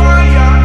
твоя.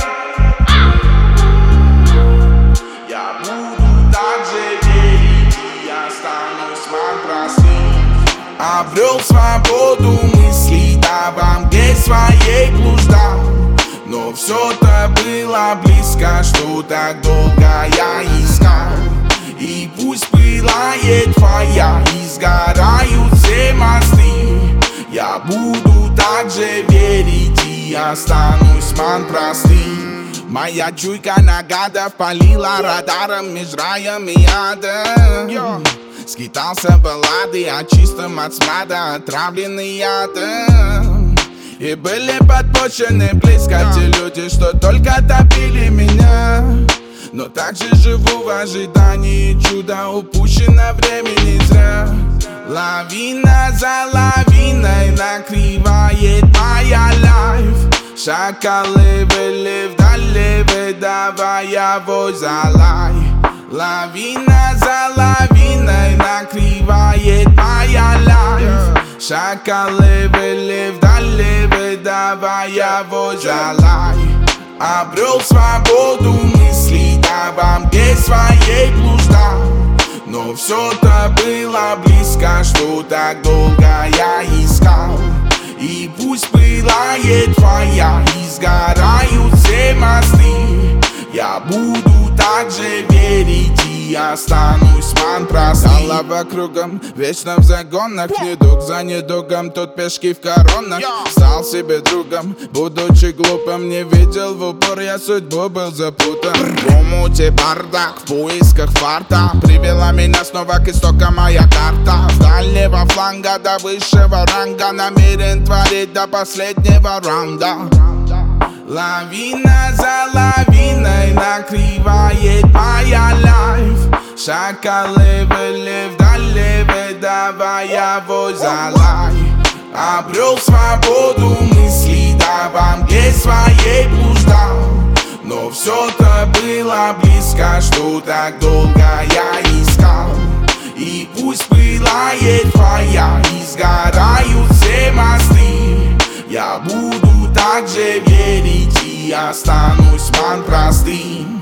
Я буду так же верить, и останусь простым. Обрел свободу мыслей, там, где своей блуждал. Но все-то было близко, что так долго я искал. И пусть пылает твоя, и сгорают все мосты, я буду так же верить и останусь простым. Моя чуйка на гадов палила радаром меж раем и адом. Скитался баллады о чистом от смрада, отравленный ядом. И были подпущены близко те люди, что только топили меня. Но также живу в ожидании чуда, упущено времени зря. Лавина за лавиной накрывает моя лайф. Шакалы были вдали, выдавая вой за лай. Лавина за лавиной накрывает моя лайф. Шакалы были вдали, выдавая вой за лай. Обрел свободу мыслей, там, где своей блуждал. Но все-то было близко, что так долго я искал. И пусть пылает твоя, и сгорают все мосты, я буду так же верить и останусь простым. Голова кругом, вечно в загонах, недуг за недугом, тут пешки в коронах. Стал себе другом, будучи глупым, не видел в упор, я судьбу был запутан. В умуте бардак, в поисках фарта привела меня снова к истокам моя карта. С дальнего фланга до высшего ранга намерен творить до последнего раунда. Лавина за лавиной накрывает моя лайф. Шакалы были вдали, выдавая вой за лай. Обрел свободу мыслей, там, где своей блуждал. Но все-то было близко, что так долго я искал. И пусть пылает твоя, и сгорают все мосты, я буду так же верить и останусь простым.